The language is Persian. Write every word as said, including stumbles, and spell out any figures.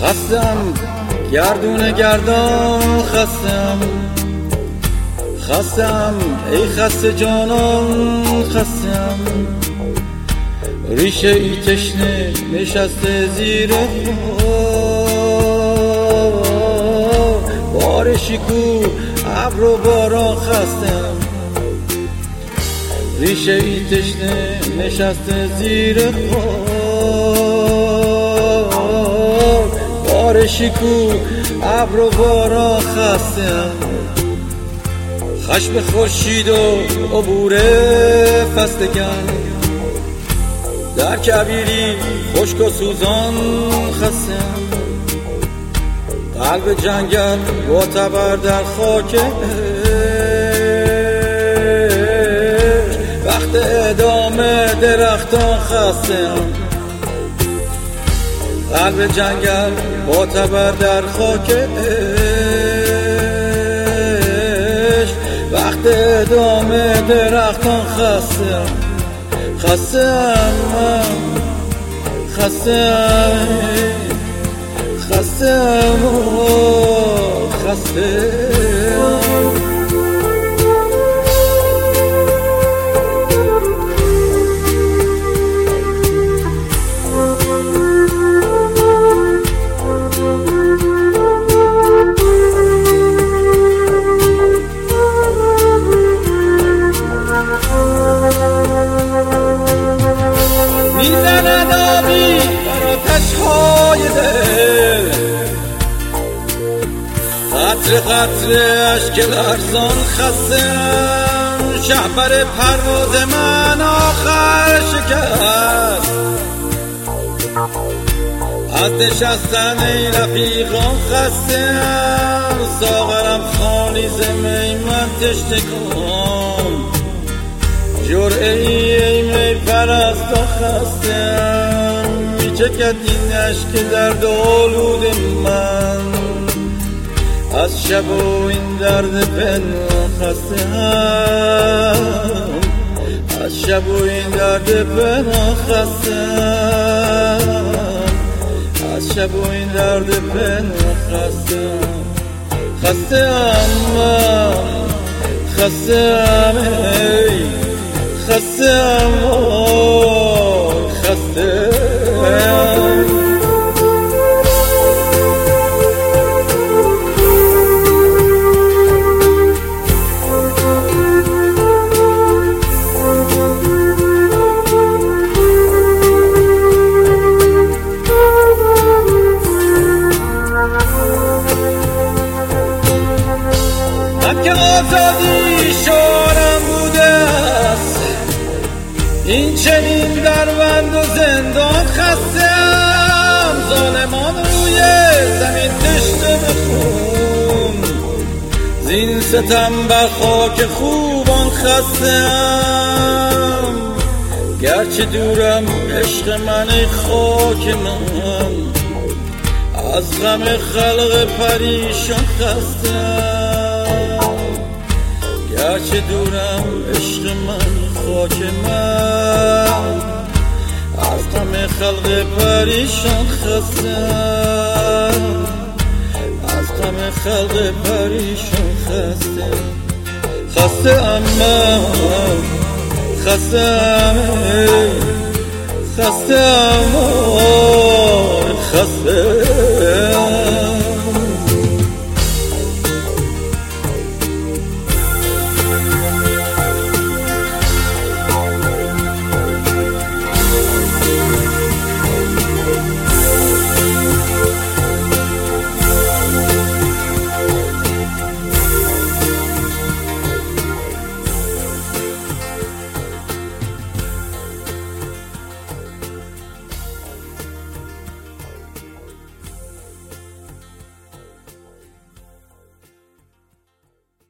خستم گردون گردان، خستم خستم ای خسته جانان، خستم ریشه ای تشنه نشسته زیر خار، بارشی کو ابر و باران، خستم ریشه ای تشنه نشسته زیر خار، بارشی کو ابر و باران، خستم خشم خورشید و عبور فستگان در کبیری خشک و سوزان، خستم قلب جنگل معتبر در خاک وقت ادامه درختان، خستم قلب جنگل معتبر در خاک وقت ادامه درختان، خستم خستم خستم خستم خستم میزند آبی بر آتش‌های دل، قطره قطره اشک لرزان، خستم شهپر پرواز من آخر شکست، از نشستن ای رفیقان، خستم ساغرم خالی ز می من تشنه کن، جرعه ای می پرستا، خستم میچکد این اشک درد آلود من از شب و این درد پنهان، خستم از شب و این درد پنهان، خستم از شب و این درد پنهان، خستم خستم خستم ای خستم خستم من که آزادی شعارم بوده است، این چنین در بند و زندان، خستم ظالمان روی زمین تشنه به خون، زین ستم بر خاک خوبان، خستم گرچه دورم عشق من ای خاک من، از غم خلق پریشان، خستم گرچه دورم عشق من خاک من، از غم خلق پریشان، خستم از غم خلق پریشان، خستم خستم خستم خستم خستم